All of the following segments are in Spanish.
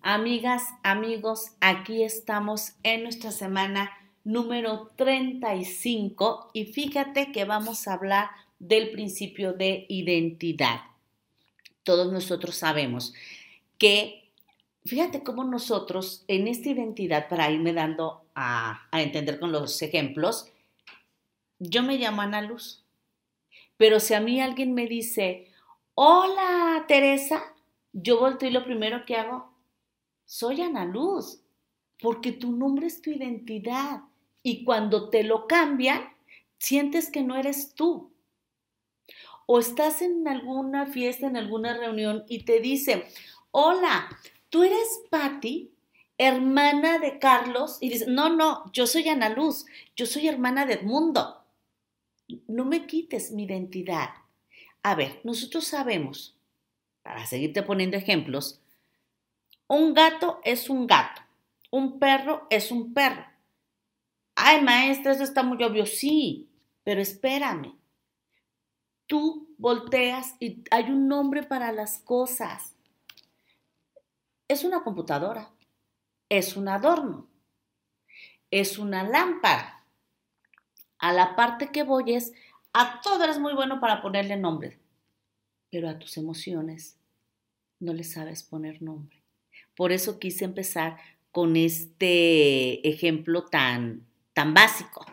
Amigas, amigos, aquí estamos en nuestra semana número 35 y fíjate que vamos a hablar del principio de identidad. Todos nosotros sabemos que, fíjate cómo nosotros en esta identidad, para irme dando a entender con los ejemplos, yo me llamo Ana Luz, pero si a mí alguien me dice, hola Teresa, yo volteo y lo primero que hago, soy Ana Luz, porque tu nombre es tu identidad y cuando te lo cambian, sientes que no eres tú. O estás en alguna fiesta, en alguna reunión y te dicen, hola, ¿tú eres Patti, hermana de Carlos? Y dices, no, yo soy Ana Luz, yo soy hermana de Edmundo. No me quites mi identidad. A ver, nosotros sabemos, para seguirte poniendo ejemplos, un gato es un gato, un perro es un perro. Ay, maestra, eso está muy obvio. Sí, pero espérame. Tú volteas y hay un nombre para las cosas. Es una computadora, es un adorno, es una lámpara. A la parte que voy es, a todo eres muy bueno para ponerle nombre, pero a tus emociones no le sabes poner nombre. Por eso quise empezar con este ejemplo tan básico.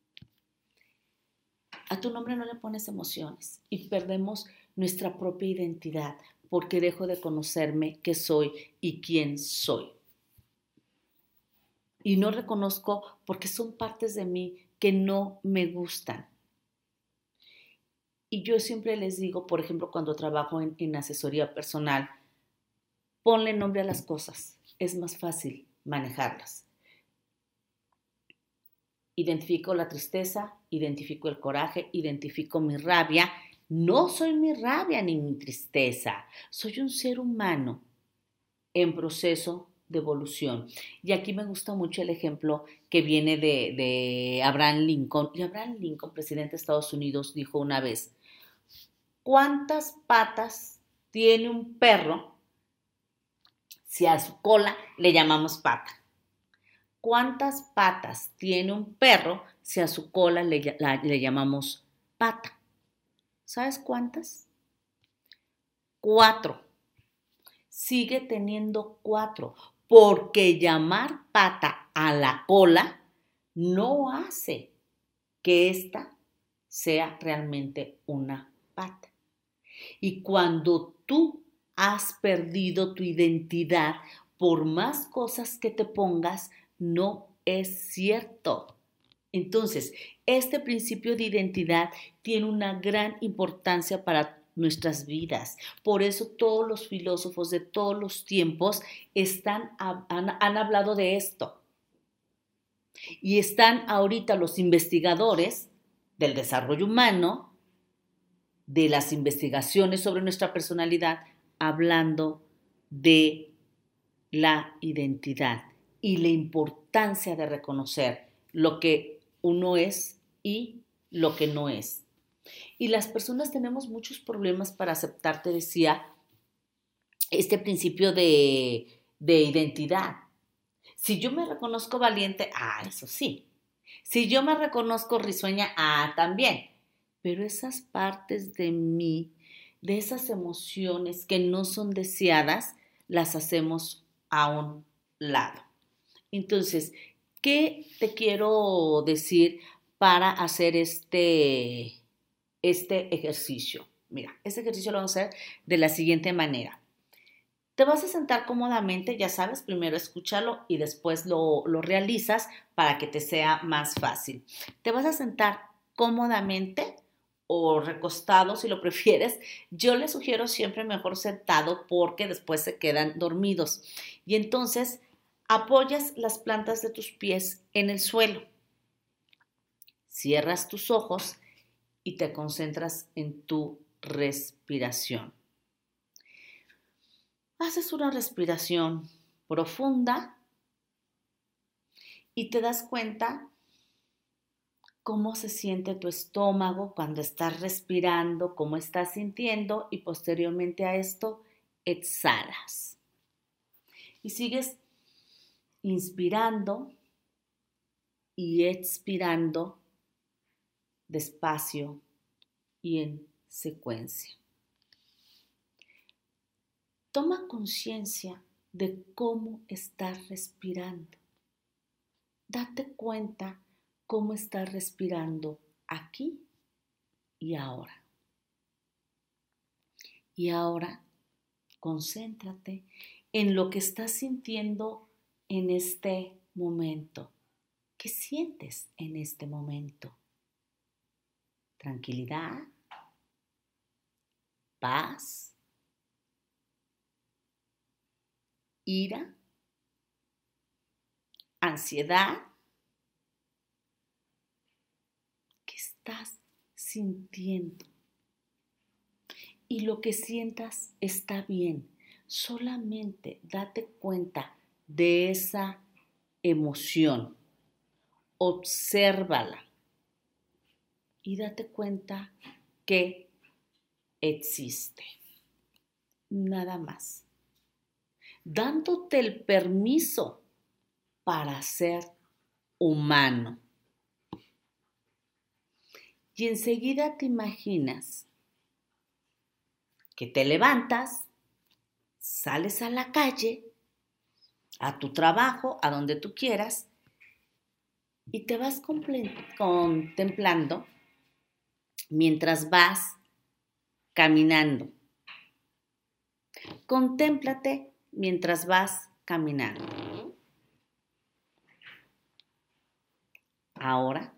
A tu nombre no le pones emociones y perdemos nuestra propia identidad porque dejo de conocerme qué soy y quién soy. Y no reconozco porque son partes de mí que no me gustan. Y yo siempre les digo, por ejemplo, cuando trabajo en asesoría personal, ponle nombre a las cosas, es más fácil manejarlas. Identifico la tristeza, identifico el coraje, identifico mi rabia. No soy mi rabia ni mi tristeza, soy un ser humano en proceso de evolución. Y aquí me gusta mucho el ejemplo que viene de Abraham Lincoln. Y Abraham Lincoln, presidente de Estados Unidos, dijo una vez, ¿cuántas patas tiene un perro si a su cola le llamamos pata? ¿Cuántas patas tiene un perro si a su cola le llamamos pata? ¿Sabes cuántas? 4. Sigue teniendo 4, porque llamar pata a la cola no hace que ésta sea realmente una pata. Y cuando tú has perdido tu identidad, por más cosas que te pongas, no es cierto. Entonces, este principio de identidad tiene una gran importancia para nuestras vidas. Por eso todos los filósofos de todos los tiempos han hablado de esto. Y están ahorita los investigadores del desarrollo humano, de las investigaciones sobre nuestra personalidad, hablando de la identidad y la importancia de reconocer lo que uno es y lo que no es. Y las personas tenemos muchos problemas para aceptar, te decía, este principio de identidad. Si yo me reconozco valiente, eso sí. Si yo me reconozco risueña, también. Pero esas partes de mí, de esas emociones que no son deseadas, las hacemos a un lado. Entonces, ¿qué te quiero decir para hacer este ejercicio? Mira, este ejercicio lo vamos a hacer de la siguiente manera. Te vas a sentar cómodamente, ya sabes, primero escúchalo y después lo realizas para que te sea más fácil. Te vas a sentar cómodamente o recostado si lo prefieres. Yo les sugiero siempre mejor sentado porque después se quedan dormidos. Y entonces apoyas las plantas de tus pies en el suelo. Cierras tus ojos y te concentras en tu respiración. Haces una respiración profunda y te das cuenta cómo se siente tu estómago cuando estás respirando, cómo estás sintiendo y posteriormente a esto exhalas. Y sigues inspirando y expirando despacio y en secuencia. Toma conciencia de cómo estás respirando. Date cuenta cómo estás respirando aquí y ahora. Y ahora concéntrate en lo que estás sintiendo en este momento. ¿Qué sientes en este momento? ¿Tranquilidad? ¿Paz? ¿Ira? ¿Ansiedad? ¿Qué estás sintiendo? Y lo que sientas está bien. Solamente date cuenta de esa emoción. Obsérvala. Y date cuenta que existe. Nada más. Dándote el permiso para ser humano. Y enseguida te imaginas que te levantas, sales a la calle, a tu trabajo, a donde tú quieras, y te vas contemplando mientras vas caminando. Contémplate mientras vas caminando. Ahora,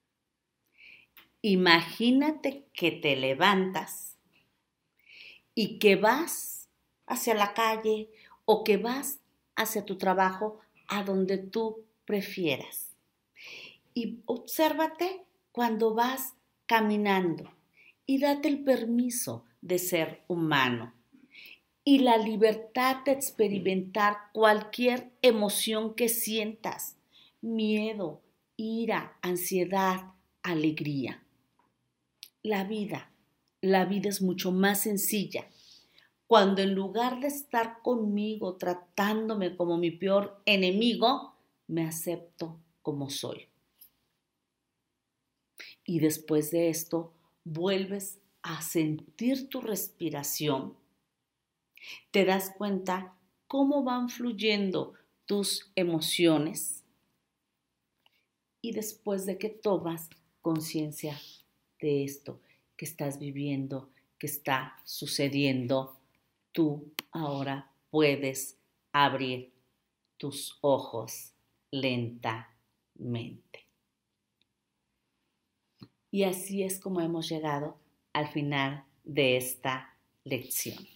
imagínate que te levantas y que vas hacia la calle o que vas hacia tu trabajo, a donde tú prefieras. Y obsérvate cuando vas caminando y date el permiso de ser humano y la libertad de experimentar cualquier emoción que sientas: miedo, ira, ansiedad, alegría. La vida es mucho más sencilla cuando, en lugar de estar conmigo tratándome como mi peor enemigo, me acepto como soy. Y después de esto, vuelves a sentir tu respiración. Te das cuenta cómo van fluyendo tus emociones. Y después de que tomas conciencia de esto que estás viviendo, que está sucediendo, tú ahora puedes abrir tus ojos lentamente. Y así es como hemos llegado al final de esta lección.